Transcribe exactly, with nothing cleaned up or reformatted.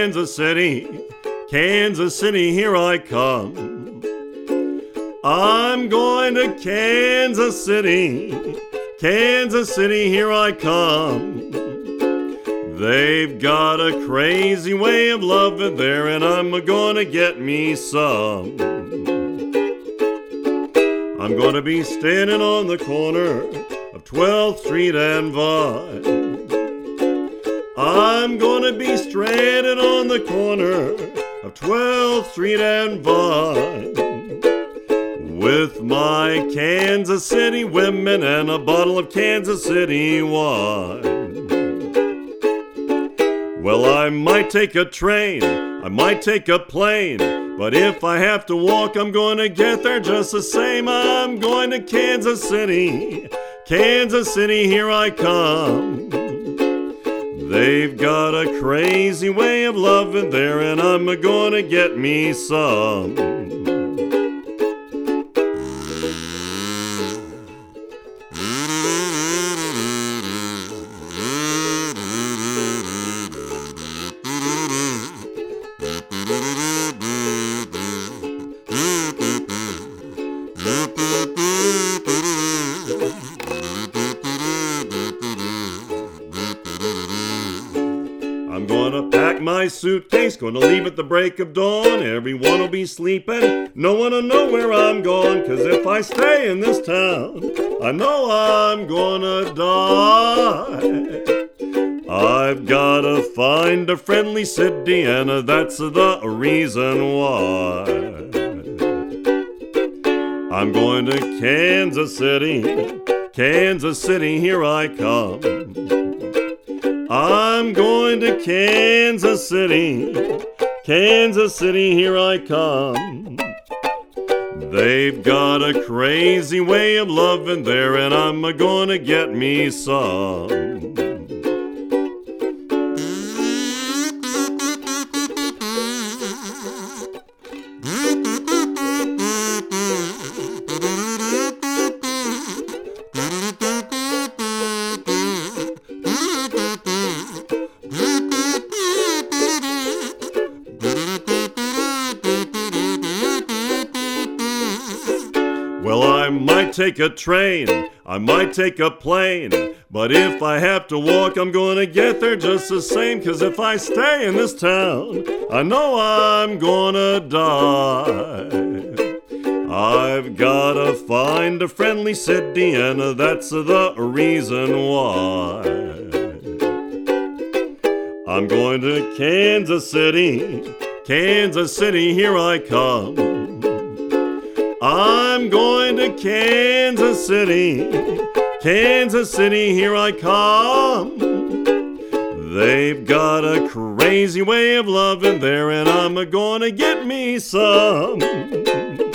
Kansas City, Kansas City, here I come. I'm going to Kansas City, Kansas City, here I come. They've got a crazy way of loving there, and I'm gonna get me some. I'm gonna be standing on the corner of twelfth Street and Vine. I'm gonna be stranded on the corner of twelfth Street and Vine, with my Kansas City women and a bottle of Kansas City wine. Well, I might take a train, I might take a plane, but if I have to walk, I'm gonna get there just the same. I'm going to Kansas City, Kansas City, here I come. They've got a crazy way of loving there, and I'm gonna get me some. I'm gonna pack my suitcase, gonna leave at the break of dawn. Everyone will be sleeping, no one will know where I'm gone. Cause if I stay in this town, I know I'm gonna die. I've gotta find a friendly city, and that's the reason why. I'm going to Kansas City, Kansas City, here I come. I'm going to Kansas City, Kansas City, here I come. They've got a crazy way of loving there, and I'm gonna get me some. Well, I might take a train, I might take a plane, but if I have to walk, I'm gonna get there just the same. Cause if I stay in this town, I know I'm gonna die. I've gotta find a friendly city, and that's the reason why. I'm going to Kansas City, Kansas City, here I come. I'm going to Kansas City, Kansas City, here I come. They've got a crazy way of loving there, and I'm gonna get me some.